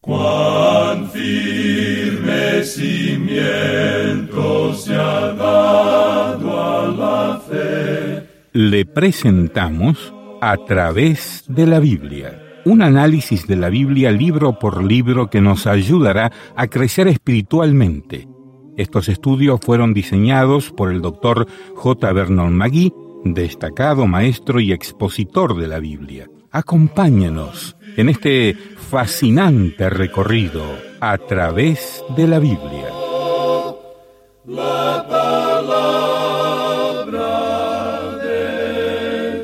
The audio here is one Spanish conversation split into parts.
Cuán firme cimiento se ha dado a la fe. Le presentamos A través de la Biblia, un análisis de la Biblia libro por libro que nos ayudará a crecer espiritualmente. Estos estudios fueron diseñados por el Dr. J. Vernon McGee, destacado maestro y expositor de la Biblia. Acompáñenos en este fascinante recorrido a través de la Biblia. La palabra de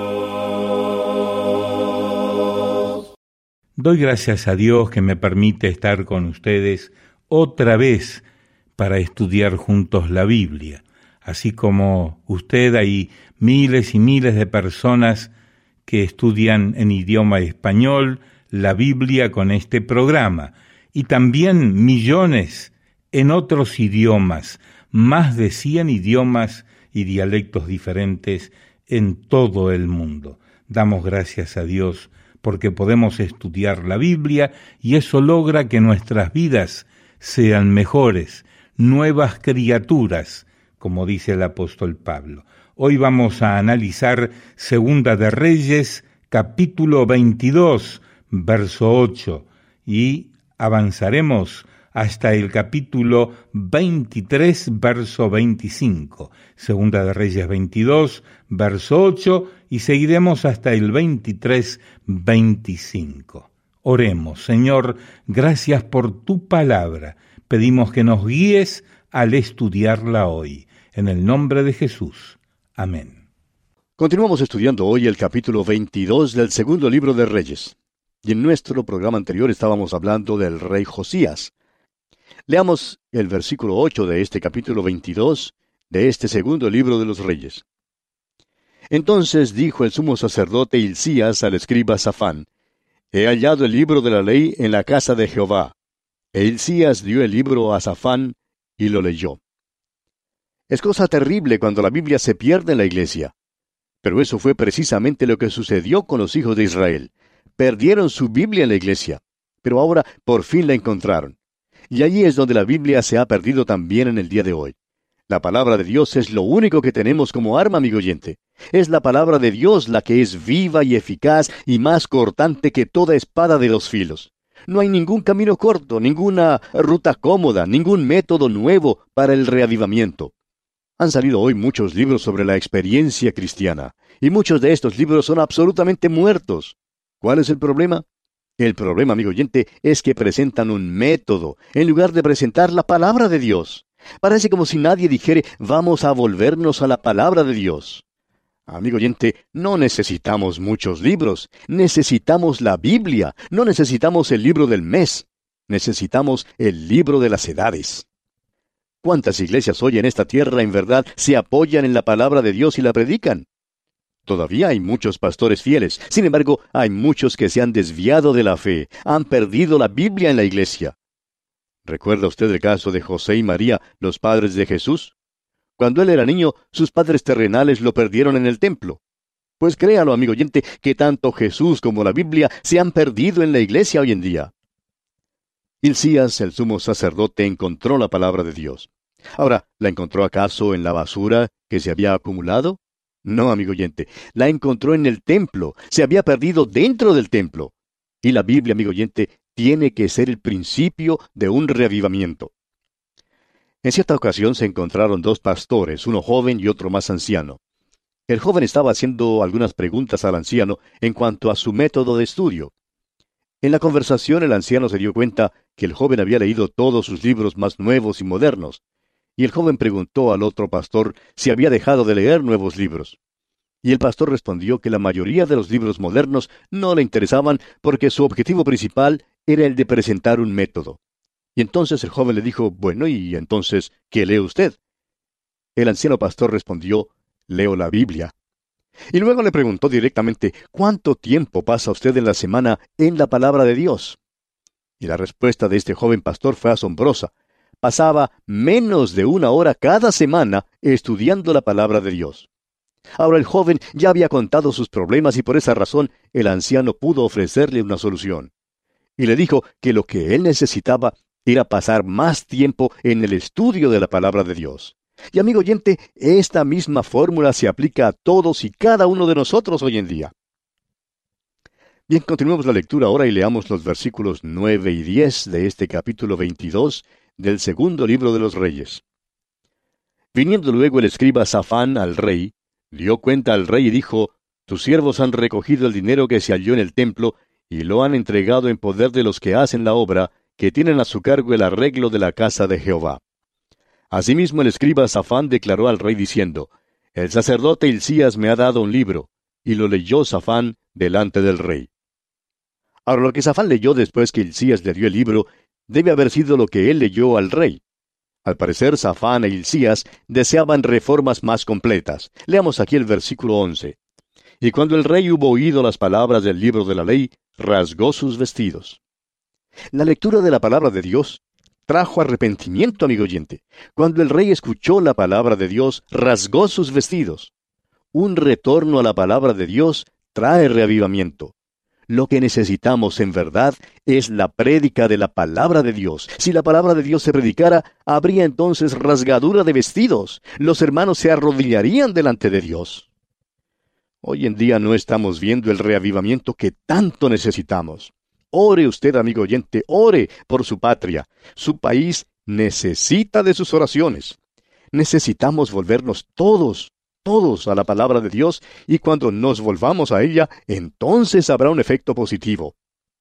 Dios. Doy gracias a Dios que me permite estar con ustedes otra vez para estudiar juntos la Biblia. Así como usted, hay miles y miles de personas que estudian en idioma español la Biblia con este programa, y también millones en otros idiomas, más de 100 idiomas y dialectos diferentes en todo el mundo. Damos gracias a Dios porque podemos estudiar la Biblia y eso logra que nuestras vidas sean mejores, nuevas criaturas, como dice el apóstol Pablo. Hoy vamos a analizar Segunda de Reyes, capítulo 22, verso 8, y avanzaremos hasta el capítulo 23, verso 25. Segunda de Reyes 22, verso 8, y seguiremos hasta el 23, 25. Oremos. Señor, gracias por tu palabra. Pedimos que nos guíes al estudiarla hoy. En el nombre de Jesús. Amén. Continuamos estudiando hoy el capítulo 22 del segundo libro de Reyes. Y en nuestro programa anterior estábamos hablando del rey Josías. Leamos el versículo 8 de este capítulo 22 de este segundo libro de los Reyes. Entonces dijo el sumo sacerdote Hilcías al escriba Safán: He hallado el libro de la ley en la casa de Jehová. E Hilcías dio el libro a Safán y lo leyó. Es cosa terrible cuando la Biblia se pierde en la iglesia. Pero eso fue precisamente lo que sucedió con los hijos de Israel. Perdieron su Biblia en la iglesia, pero ahora por fin la encontraron. Y allí es donde la Biblia se ha perdido también en el día de hoy. La palabra de Dios es lo único que tenemos como arma, amigo oyente. Es la palabra de Dios la que es viva y eficaz y más cortante que toda espada de 2 filos. No hay ningún camino corto, ninguna ruta cómoda, ningún método nuevo para el reavivamiento. Han salido hoy muchos libros sobre la experiencia cristiana, y muchos de estos libros son absolutamente muertos. ¿Cuál es el problema? El problema, amigo oyente, es que presentan un método, en lugar de presentar la palabra de Dios. Parece como si nadie dijere, vamos a volvernos a la palabra de Dios. Amigo oyente, no necesitamos muchos libros, necesitamos la Biblia, no necesitamos el libro del mes, necesitamos el libro de las edades. ¿Cuántas iglesias hoy en esta tierra en verdad se apoyan en la palabra de Dios y la predican? Todavía hay muchos pastores fieles, sin embargo, hay muchos que se han desviado de la fe, han perdido la Biblia en la iglesia. ¿Recuerda usted el caso de José y María, los padres de Jesús? Cuando él era niño, sus padres terrenales lo perdieron en el templo. Pues créalo, amigo oyente, que tanto Jesús como la Biblia se han perdido en la iglesia hoy en día. Hilcías, el sumo sacerdote, encontró la palabra de Dios. Ahora, ¿la encontró acaso en la basura que se había acumulado? No, amigo oyente, la encontró en el templo, se había perdido dentro del templo. Y la Biblia, amigo oyente, tiene que ser el principio de un reavivamiento. En cierta ocasión se encontraron 2 pastores, uno joven y otro más anciano. El joven estaba haciendo algunas preguntas al anciano en cuanto a su método de estudio. En la conversación el anciano se dio cuenta que el joven había leído todos sus libros más nuevos y modernos, y el joven preguntó al otro pastor si había dejado de leer nuevos libros. Y el pastor respondió que la mayoría de los libros modernos no le interesaban porque su objetivo principal era el de presentar un método. Y entonces el joven le dijo, bueno, ¿y entonces qué lee usted? El anciano pastor respondió, leo la Biblia. Y luego le preguntó directamente, ¿cuánto tiempo pasa usted en la semana en la palabra de Dios? Y la respuesta de este joven pastor fue asombrosa. Pasaba menos de 1 hora cada semana estudiando la palabra de Dios. Ahora el joven ya había contado sus problemas y por esa razón el anciano pudo ofrecerle una solución. y le dijo que lo que él necesitaba era pasar más tiempo en el estudio de la palabra de Dios. Y amigo oyente, esta misma fórmula se aplica a todos y cada uno de nosotros hoy en día. Bien, continuemos la lectura ahora y leamos los versículos 9 y 10 de este capítulo 22 del segundo libro de los Reyes. Viniendo luego el escriba Safán al rey, dio cuenta al rey y dijo: Tus siervos han recogido el dinero que se halló en el templo, y lo han entregado en poder de los que hacen la obra, que tienen a su cargo el arreglo de la casa de Jehová. Asimismo el escriba Safán declaró al rey diciendo: El sacerdote Hilcías me ha dado un libro, y lo leyó Safán delante del rey. Ahora, lo que Safán leyó después que Hilcías le dio el libro, debe haber sido lo que él leyó al rey. Al parecer, Safán e Hilcías deseaban reformas más completas. Leamos aquí el versículo 11. Y cuando el rey hubo oído las palabras del libro de la ley, rasgó sus vestidos. La lectura de la palabra de Dios trajo arrepentimiento, amigo oyente. Cuando el rey escuchó la palabra de Dios, rasgó sus vestidos. Un retorno a la palabra de Dios trae reavivamiento. Lo que necesitamos en verdad es la prédica de la palabra de Dios. Si la palabra de Dios se predicara, habría entonces rasgadura de vestidos. Los hermanos se arrodillarían delante de Dios. Hoy en día no estamos viendo el reavivamiento que tanto necesitamos. Ore usted, amigo oyente, ore por su patria. Su país necesita de sus oraciones. Necesitamos volvernos todos a la palabra de Dios, y cuando nos volvamos a ella, entonces habrá un efecto positivo.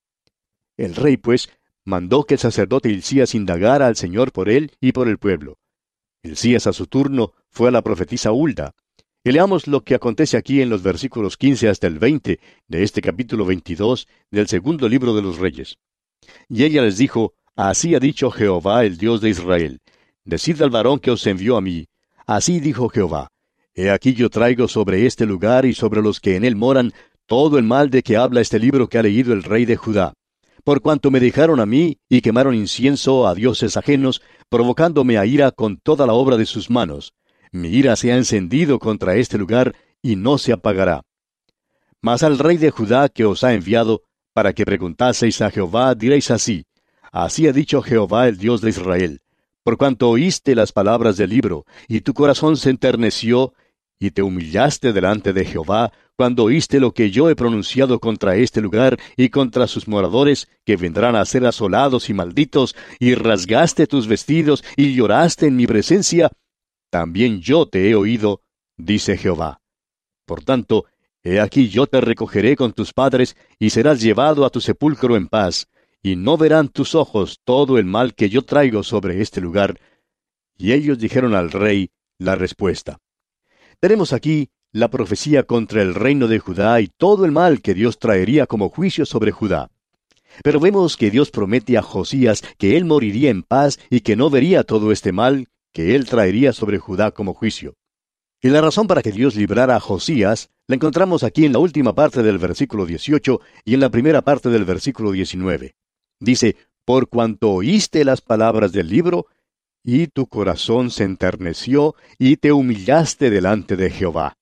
El rey, pues, mandó que el sacerdote Hilcías indagara al Señor por él y por el pueblo. Hilcías, a su turno, fue a la profetisa Hulda. Y leamos lo que acontece aquí en los versículos 15 hasta el 20 de este capítulo 22 del segundo libro de los Reyes. Y ella les dijo: Así ha dicho Jehová, el Dios de Israel: Decid al varón que os envió a mí: Así dijo Jehová: He aquí yo traigo sobre este lugar y sobre los que en él moran todo el mal de que habla este libro que ha leído el rey de Judá. Por cuanto me dejaron a mí y quemaron incienso a dioses ajenos, provocándome a ira con toda la obra de sus manos. Mi ira se ha encendido contra este lugar y no se apagará. Mas al rey de Judá que os ha enviado, para que preguntaseis a Jehová, diréis así: Así ha dicho Jehová, el Dios de Israel: Por cuanto oíste las palabras del libro, y tu corazón se enterneció, y te humillaste delante de Jehová, cuando oíste lo que yo he pronunciado contra este lugar y contra sus moradores, que vendrán a ser asolados y malditos, y rasgaste tus vestidos y lloraste en mi presencia, también yo te he oído, dice Jehová. Por tanto, he aquí yo te recogeré con tus padres, y serás llevado a tu sepulcro en paz, y no verán tus ojos todo el mal que yo traigo sobre este lugar. Y ellos dijeron al rey la respuesta. Tenemos aquí la profecía contra el reino de Judá y todo el mal que Dios traería como juicio sobre Judá. Pero vemos que Dios promete a Josías que él moriría en paz y que no vería todo este mal que él traería sobre Judá como juicio. Y la razón para que Dios librara a Josías la encontramos aquí en la última parte del versículo 18 y en la primera parte del versículo 19. Dice: Por cuanto oíste las palabras del libro, y tu corazón se enterneció, y te humillaste delante de Jehová.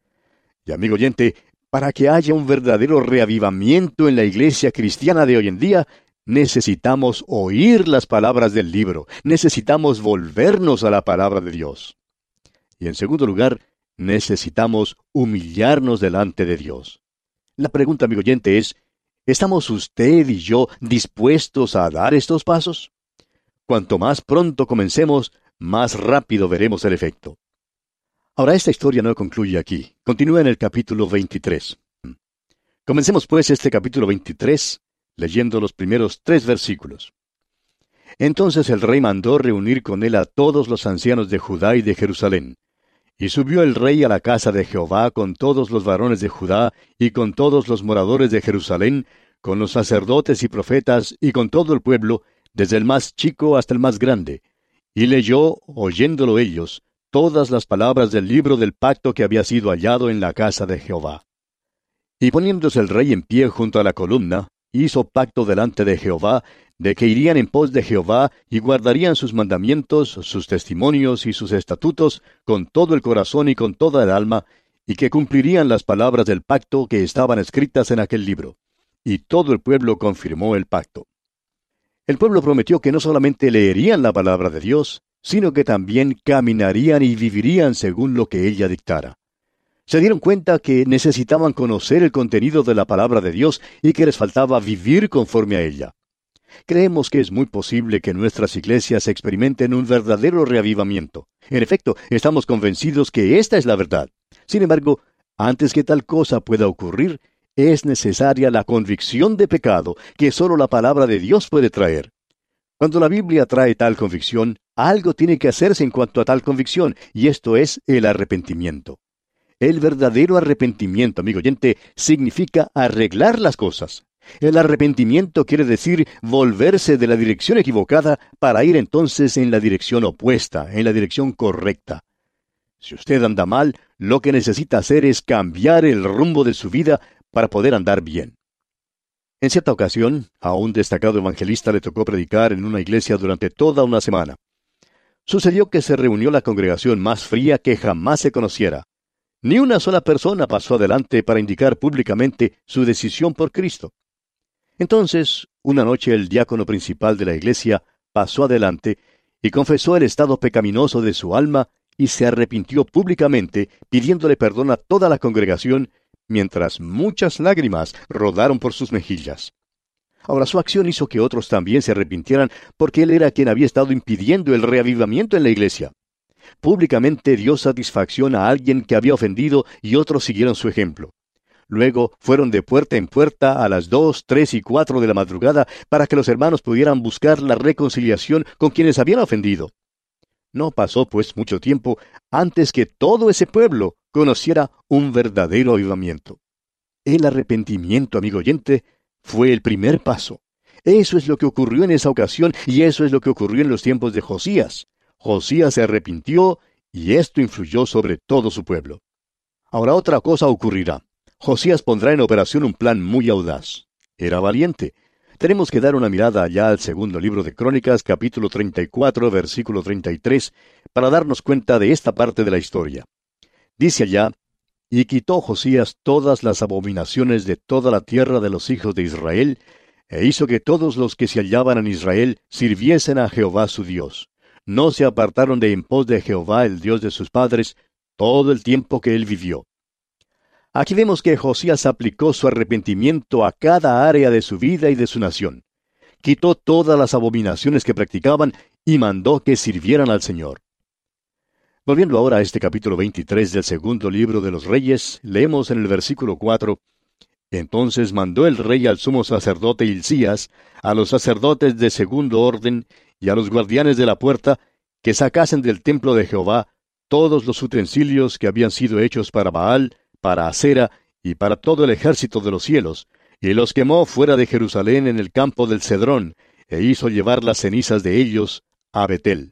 Y amigo oyente, para que haya un verdadero reavivamiento en la iglesia cristiana de hoy en día, necesitamos oír las palabras del libro, necesitamos volvernos a la palabra de Dios. Y en segundo lugar, necesitamos humillarnos delante de Dios. La pregunta, amigo oyente, es: ¿estamos usted y yo dispuestos a dar estos pasos? Cuanto más pronto comencemos, más rápido veremos el efecto. Ahora, esta historia no concluye aquí. Continúa en el capítulo 23. Comencemos pues este capítulo 23, leyendo los primeros 3 versículos. Entonces el rey mandó reunir con él a todos los ancianos de Judá y de Jerusalén. Y subió el rey a la casa de Jehová con todos los varones de Judá y con todos los moradores de Jerusalén, con los sacerdotes y profetas y con todo el pueblo, desde el más chico hasta el más grande. Y leyó, oyéndolo ellos, todas las palabras del libro del pacto que había sido hallado en la casa de Jehová. Y poniéndose el rey en pie junto a la columna, hizo pacto delante de Jehová, de que irían en pos de Jehová y guardarían sus mandamientos, sus testimonios y sus estatutos con todo el corazón y con toda el alma, y que cumplirían las palabras del pacto que estaban escritas en aquel libro. y todo el pueblo confirmó el pacto. El pueblo prometió que no solamente leerían la palabra de Dios, sino que también caminarían y vivirían según lo que ella dictara. Se dieron cuenta que necesitaban conocer el contenido de la palabra de Dios y que les faltaba vivir conforme a ella. Creemos que es muy posible que nuestras iglesias experimenten un verdadero reavivamiento. En efecto, estamos convencidos que esta es la verdad. Sin embargo, antes que tal cosa pueda ocurrir, es necesaria la convicción de pecado que solo la palabra de Dios puede traer. Cuando la Biblia trae tal convicción, algo tiene que hacerse en cuanto a tal convicción, y esto es el arrepentimiento. El verdadero arrepentimiento, amigo oyente, significa arreglar las cosas. El arrepentimiento quiere decir volverse de la dirección equivocada para ir entonces en la dirección opuesta, en la dirección correcta. Si usted anda mal, lo que necesita hacer es cambiar el rumbo de su vida para poder andar bien. En cierta ocasión, a un destacado evangelista le tocó predicar en una iglesia durante toda una semana. Sucedió que se reunió la congregación más fría que jamás se conociera. Ni una sola persona pasó adelante para indicar públicamente su decisión por Cristo. Entonces, una noche el diácono principal de la iglesia pasó adelante y confesó el estado pecaminoso de su alma y se arrepintió públicamente, pidiéndole perdón a toda la congregación, mientras muchas lágrimas rodaron por sus mejillas. Ahora, su acción hizo que otros también se arrepintieran, porque él era quien había estado impidiendo el reavivamiento en la iglesia. Públicamente dio satisfacción a alguien que había ofendido y otros siguieron su ejemplo. Luego fueron de puerta en puerta a las 2, 3 y 4 de la madrugada para que los hermanos pudieran buscar la reconciliación con quienes habían ofendido. No pasó pues mucho tiempo antes que todo ese pueblo conociera un verdadero avivamiento. El arrepentimiento, amigo oyente, fue el primer paso. Eso es lo que ocurrió en esa ocasión y eso es lo que ocurrió en los tiempos de Josías. Josías se arrepintió y esto influyó sobre todo su pueblo. Ahora otra cosa ocurrirá. Josías pondrá en operación un plan muy audaz. Era valiente. Tenemos que dar una mirada allá al segundo libro de Crónicas, capítulo 34, versículo 33, para darnos cuenta de esta parte de la historia. Dice allá: «Y quitó Josías todas las abominaciones de toda la tierra de los hijos de Israel, e hizo que todos los que se hallaban en Israel sirviesen a Jehová su Dios. No se apartaron de en pos de Jehová, el Dios de sus padres, todo el tiempo que él vivió». Aquí vemos que Josías aplicó su arrepentimiento a cada área de su vida y de su nación. Quitó todas las abominaciones que practicaban y mandó que sirvieran al Señor. Volviendo ahora a este capítulo 23 del segundo libro de los Reyes, leemos en el versículo 4: «Entonces mandó el rey al sumo sacerdote Hilcías, a los sacerdotes de segundo orden y a los guardianes de la puerta, que sacasen del templo de Jehová todos los utensilios que habían sido hechos para Baal, para Acera y para todo el ejército de los cielos, y los quemó fuera de Jerusalén en el campo del Cedrón, e hizo llevar las cenizas de ellos a Betel».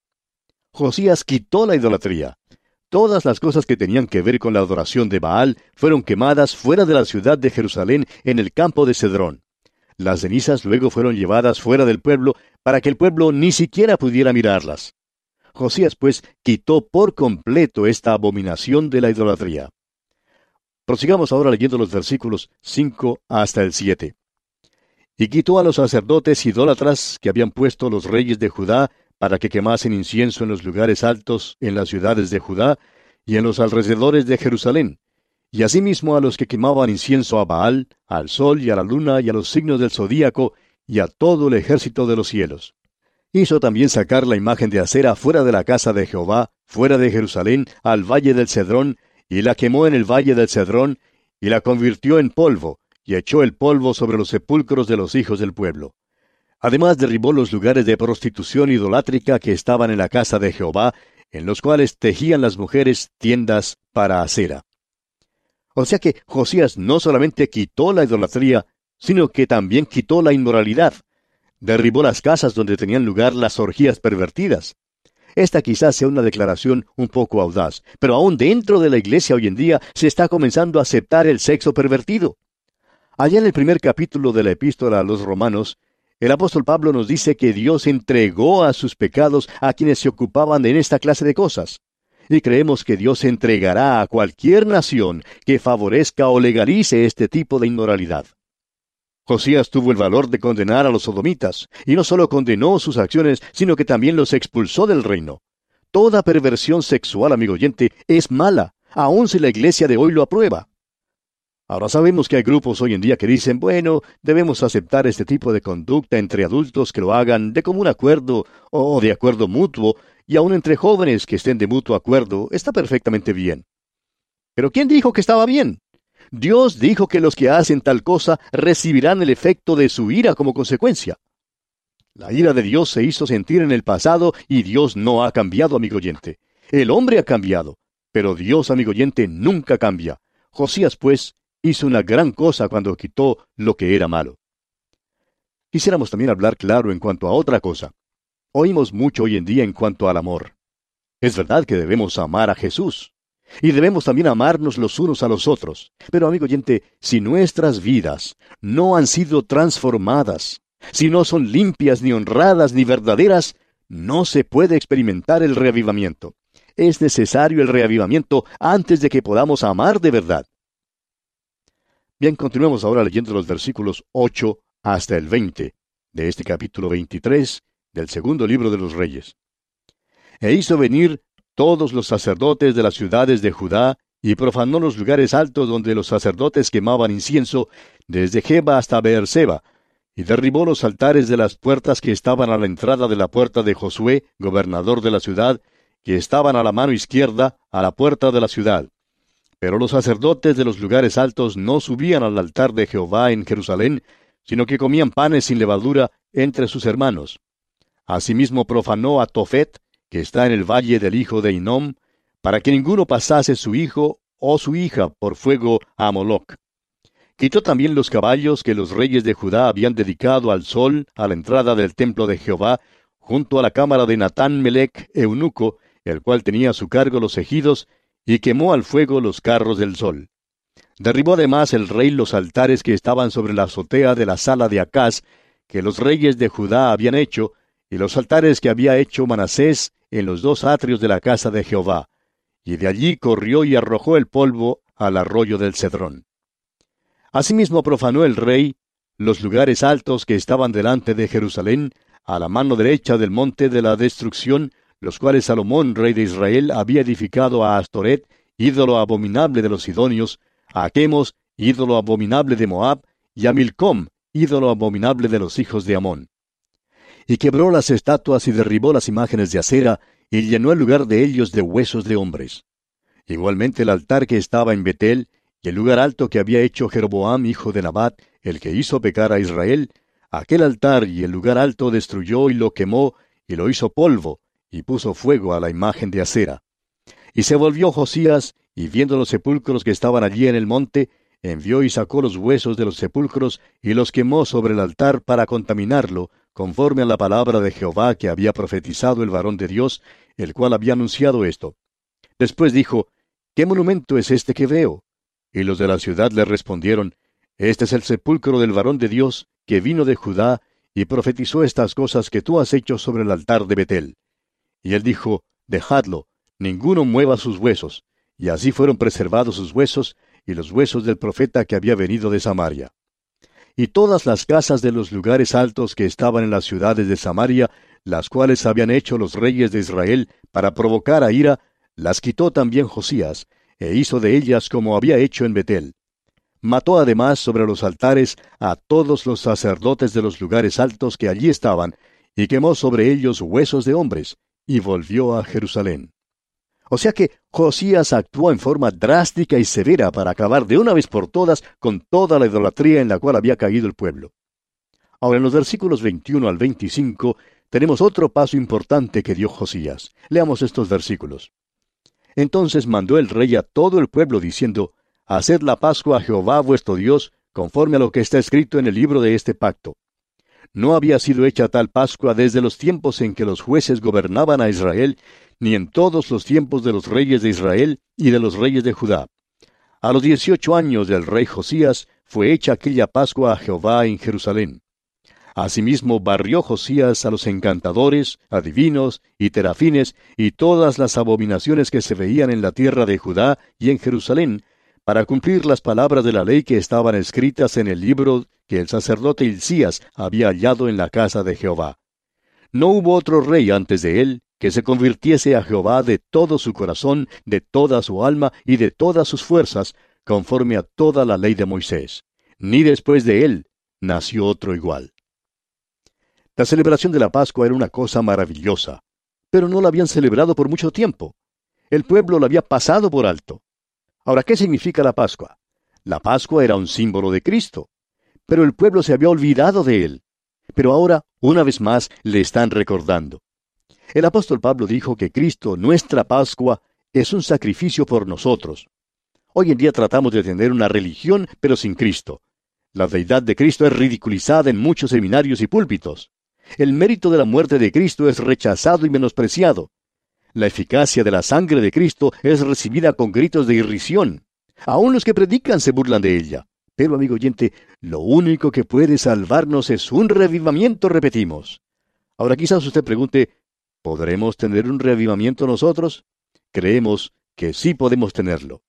Josías quitó la idolatría. Todas las cosas que tenían que ver con la adoración de Baal fueron quemadas fuera de la ciudad de Jerusalén en el campo de Cedrón. Las cenizas luego fueron llevadas fuera del pueblo para que el pueblo ni siquiera pudiera mirarlas. Josías, pues, quitó por completo esta abominación de la idolatría. Prosigamos ahora leyendo los versículos 5 hasta el 7. «Y quitó a los sacerdotes idólatras que habían puesto los reyes de Judá para que quemasen incienso en los lugares altos en las ciudades de Judá y en los alrededores de Jerusalén, y asimismo a los que quemaban incienso a Baal, al sol y a la luna y a los signos del zodíaco y a todo el ejército de los cielos. Hizo también sacar la imagen de Acera fuera de la casa de Jehová, fuera de Jerusalén, al valle del Cedrón, y la quemó en el valle del Cedrón, y la convirtió en polvo, y echó el polvo sobre los sepulcros de los hijos del pueblo. Además derribó los lugares de prostitución idolátrica que estaban en la casa de Jehová, en los cuales tejían las mujeres tiendas para Acera». O sea que Josías no solamente quitó la idolatría, sino que también quitó la inmoralidad. Derribó las casas donde tenían lugar las orgías pervertidas. Esta quizás sea una declaración un poco audaz, pero aún dentro de la iglesia hoy en día se está comenzando a aceptar el sexo pervertido. Allá en el primer capítulo de la epístola a los Romanos, el apóstol Pablo nos dice que Dios entregó a sus pecados a quienes se ocupaban en esta clase de cosas. Y creemos que Dios entregará a cualquier nación que favorezca o legalice este tipo de inmoralidad. Josías tuvo el valor de condenar a los sodomitas, y no solo condenó sus acciones, sino que también los expulsó del reino. Toda perversión sexual, amigo oyente, es mala, aun si la iglesia de hoy lo aprueba. Ahora sabemos que hay grupos hoy en día que dicen, bueno, debemos aceptar este tipo de conducta entre adultos que lo hagan de común acuerdo o de acuerdo mutuo, y aun entre jóvenes que estén de mutuo acuerdo, está perfectamente bien. Pero ¿quién dijo que estaba bien? Dios dijo que los que hacen tal cosa recibirán el efecto de su ira como consecuencia. La ira de Dios se hizo sentir en el pasado y Dios no ha cambiado, amigo oyente. El hombre ha cambiado, pero Dios, amigo oyente, nunca cambia. Josías, pues, hizo una gran cosa cuando quitó lo que era malo. Quisiéramos también hablar claro en cuanto a otra cosa. Oímos mucho hoy en día en cuanto al amor. Es verdad que debemos amar a Jesús. Y debemos también amarnos los unos a los otros. Pero, amigo oyente, si nuestras vidas no han sido transformadas, si no son limpias, ni honradas, ni verdaderas, no se puede experimentar el reavivamiento. Es necesario el reavivamiento antes de que podamos amar de verdad. Bien, continuemos ahora leyendo los versículos 8 hasta el 20 de este capítulo 23 del segundo libro de los Reyes. E hizo venir todos los sacerdotes de las ciudades de Judá, y profanó los lugares altos donde los sacerdotes quemaban incienso, desde Geba hasta Beerseba, y derribó los altares de las puertas que estaban a la entrada de la puerta de Josué, gobernador de la ciudad, que estaban a la mano izquierda, a la puerta de la ciudad. Pero los sacerdotes de los lugares altos no subían al altar de Jehová en Jerusalén, sino que comían panes sin levadura entre sus hermanos. Asimismo profanó a Tofet, que está en el valle del hijo de Hinnom, para que ninguno pasase su hijo o su hija por fuego a Moloc. Quitó también los caballos que los reyes de Judá habían dedicado al sol a la entrada del templo de Jehová, junto a la cámara de Natán Melech, eunuco, el cual tenía a su cargo los ejidos, y quemó al fuego los carros del sol. Derribó además el rey los altares que estaban sobre la azotea de la sala de Acaz, que los reyes de Judá habían hecho, y los altares que había hecho Manasés en los dos atrios de la casa de Jehová, y de allí corrió y arrojó el polvo al arroyo del Cedrón. Asimismo profanó el rey los lugares altos que estaban delante de Jerusalén, a la mano derecha del monte de la destrucción, los cuales Salomón, rey de Israel, había edificado a Astoret, ídolo abominable de los sidonios, a Chemos, ídolo abominable de Moab, y a Milcom, ídolo abominable de los hijos de Amón. Y quebró las estatuas y derribó las imágenes de acera, y llenó el lugar de ellos de huesos de hombres. Igualmente el altar que estaba en Betel, y el lugar alto que había hecho Jeroboam, hijo de Nabat, el que hizo pecar a Israel, aquel altar y el lugar alto destruyó y lo quemó, y lo hizo polvo, y puso fuego a la imagen de acera. Y se volvió Josías, y viendo los sepulcros que estaban allí en el monte, envió y sacó los huesos de los sepulcros, y los quemó sobre el altar para contaminarlo, conforme a la palabra de Jehová que había profetizado el varón de Dios, el cual había anunciado esto. Después dijo, ¿qué monumento es este que veo? Y los de la ciudad le respondieron, este es el sepulcro del varón de Dios, que vino de Judá, y profetizó estas cosas que tú has hecho sobre el altar de Betel. Y él dijo, dejadlo, ninguno mueva sus huesos. Y así fueron preservados sus huesos, y los huesos del profeta que había venido de Samaria. Y todas las casas de los lugares altos que estaban en las ciudades de Samaria, las cuales habían hecho los reyes de Israel para provocar a ira, las quitó también Josías, e hizo de ellas como había hecho en Betel. Mató además sobre los altares a todos los sacerdotes de los lugares altos que allí estaban, y quemó sobre ellos huesos de hombres, y volvió a Jerusalén. O sea que Josías actuó en forma drástica y severa para acabar de una vez por todas con toda la idolatría en la cual había caído el pueblo. Ahora en los versículos 21 al 25 tenemos otro paso importante que dio Josías. Leamos estos versículos. Entonces mandó el rey a todo el pueblo diciendo, haced la Pascua a Jehová vuestro Dios, conforme a lo que está escrito en el libro de este pacto. No había sido hecha tal Pascua desde los tiempos en que los jueces gobernaban a Israel, ni en todos los tiempos de los reyes de Israel y de los reyes de Judá. A los 18 años del rey Josías fue hecha aquella Pascua a Jehová en Jerusalén. Asimismo barrió Josías a los encantadores, adivinos y terafines y todas las abominaciones que se veían en la tierra de Judá y en Jerusalén, para cumplir las palabras de la ley que estaban escritas en el libro que el sacerdote Hilcías había hallado en la casa de Jehová. No hubo otro rey antes de él que se convirtiese a Jehová de todo su corazón, de toda su alma y de todas sus fuerzas, conforme a toda la ley de Moisés. Ni después de él nació otro igual. La celebración de la Pascua era una cosa maravillosa, pero no la habían celebrado por mucho tiempo. El pueblo la había pasado por alto. Ahora, ¿qué significa la Pascua? La Pascua era un símbolo de Cristo, pero el pueblo se había olvidado de él. Pero ahora, una vez más, le están recordando. El apóstol Pablo dijo que Cristo, nuestra Pascua, es un sacrificio por nosotros. Hoy en día tratamos de tener una religión, pero sin Cristo. La deidad de Cristo es ridiculizada en muchos seminarios y púlpitos. El mérito de la muerte de Cristo es rechazado y menospreciado. La eficacia de la sangre de Cristo es recibida con gritos de irrisión. Aún los que predican se burlan de ella. Pero, amigo oyente, lo único que puede salvarnos es un reavivamiento, repetimos. Ahora quizás usted pregunte, ¿podremos tener un reavivamiento nosotros? Creemos que sí podemos tenerlo.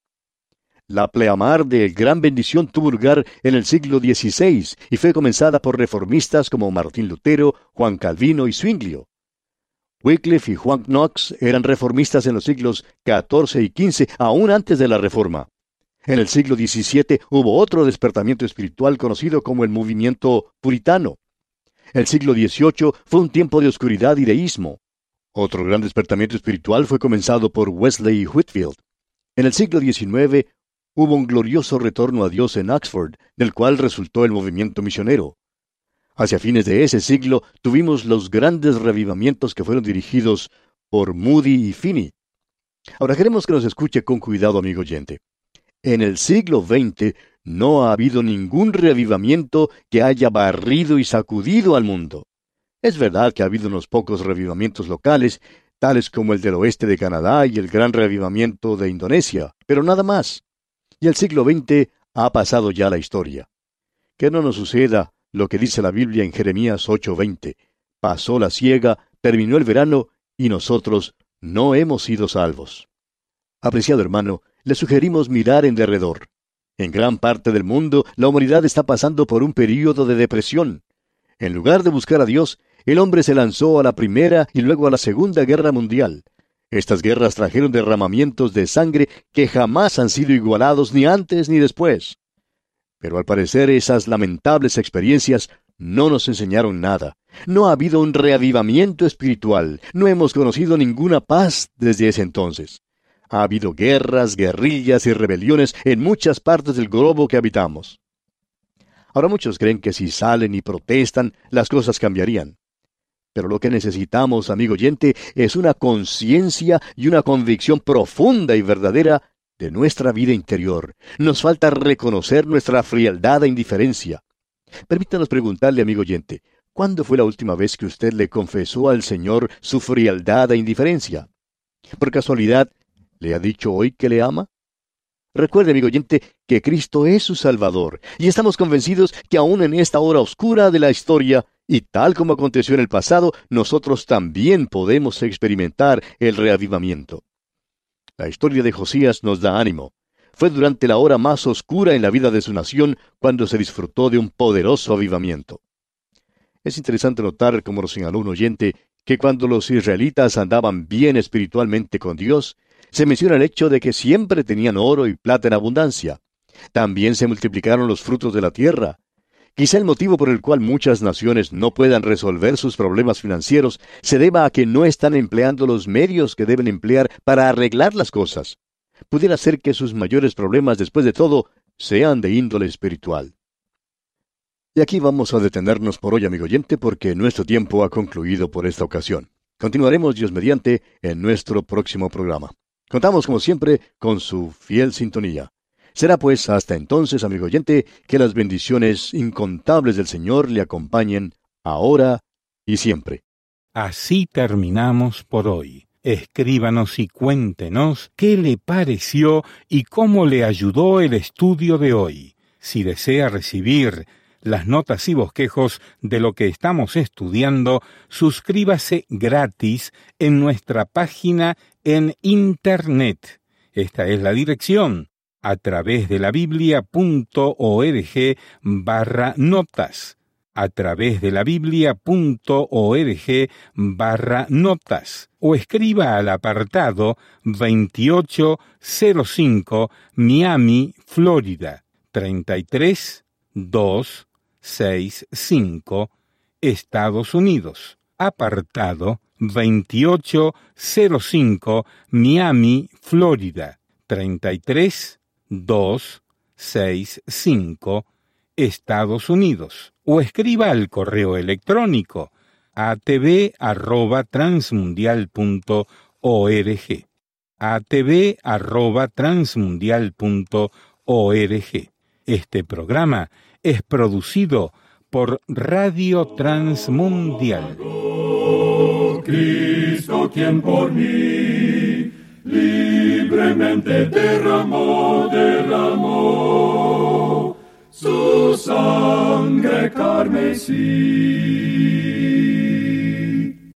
La pleamar de gran bendición tuvo lugar en el siglo XVI y fue comenzada por reformistas como Martín Lutero, Juan Calvino y Zwinglio. Wycliffe y Juan Knox eran reformistas en los siglos XIV y XV, aún antes de la Reforma. En el siglo XVII hubo otro despertamiento espiritual conocido como el movimiento puritano. El siglo XVIII fue un tiempo de oscuridad y deísmo. Otro gran despertamiento espiritual fue comenzado por Wesley y Whitefield. En el siglo XIX hubo un glorioso retorno a Dios en Oxford, del cual resultó el movimiento misionero. Hacia fines de ese siglo tuvimos los grandes revivamientos que fueron dirigidos por Moody y Finney. Ahora queremos que nos escuche con cuidado, amigo oyente. En el siglo XX no ha habido ningún reavivamiento que haya barrido y sacudido al mundo. Es verdad que ha habido unos pocos revivamientos locales, tales como el del oeste de Canadá y el gran reavivamiento de Indonesia, pero nada más. Y el siglo XX ha pasado ya la historia. Que no nos suceda lo que dice la Biblia en Jeremías 8:20. Pasó la siega, terminó el verano, y nosotros no hemos sido salvos. Apreciado hermano, le sugerimos mirar en derredor. En gran parte del mundo, la humanidad está pasando por un período de depresión. En lugar de buscar a Dios, el hombre se lanzó a la Primera y luego a la Segunda Guerra Mundial. Estas guerras trajeron derramamientos de sangre que jamás han sido igualados ni antes ni después. Pero al parecer esas lamentables experiencias no nos enseñaron nada. No ha habido un reavivamiento espiritual. No hemos conocido ninguna paz desde ese entonces. Ha habido guerras, guerrillas y rebeliones en muchas partes del globo que habitamos. Ahora muchos creen que si salen y protestan, las cosas cambiarían. Pero lo que necesitamos, amigo oyente, es una conciencia y una convicción profunda y verdadera de nuestra vida interior. Nos falta reconocer nuestra frialdad e indiferencia. Permítanos preguntarle, amigo oyente, ¿cuándo fue la última vez que usted le confesó al Señor su frialdad e indiferencia? ¿Por casualidad le ha dicho hoy que le ama? Recuerde, amigo oyente, que Cristo es su Salvador, y estamos convencidos que aún en esta hora oscura de la historia, y tal como aconteció en el pasado, nosotros también podemos experimentar el reavivamiento. La historia de Josías nos da ánimo. Fue durante la hora más oscura en la vida de su nación cuando se disfrutó de un poderoso avivamiento. Es interesante notar, como lo señaló un oyente, que cuando los israelitas andaban bien espiritualmente con Dios, se menciona el hecho de que siempre tenían oro y plata en abundancia. También se multiplicaron los frutos de la tierra. Quizá el motivo por el cual muchas naciones no puedan resolver sus problemas financieros se deba a que no están empleando los medios que deben emplear para arreglar las cosas. Pudiera ser que sus mayores problemas, después de todo, sean de índole espiritual. Y aquí vamos a detenernos por hoy, amigo oyente, porque nuestro tiempo ha concluido por esta ocasión. Continuaremos, Dios mediante, en nuestro próximo programa. Contamos, como siempre, con su fiel sintonía. Será pues hasta entonces, amigo oyente, que las bendiciones incontables del Señor le acompañen ahora y siempre. Así terminamos por hoy. Escríbanos y cuéntenos qué le pareció y cómo le ayudó el estudio de hoy. Si desea recibir las notas y bosquejos de lo que estamos estudiando, suscríbase gratis en nuestra página en Internet. Esta es la dirección: a través de la biblia.org/notas, a través de la biblia.org/notas, o escriba al apartado 2805 Miami, Florida, 33265, Estados Unidos. Apartado 2805 Miami, Florida, 33265, Estados Unidos. O escriba al correo electrónico atv@transmundial.org, atv@transmundial.org. Este programa es producido por Radio Transmundial. Cristo, quien por mí libremente derramó su sangre carmesí.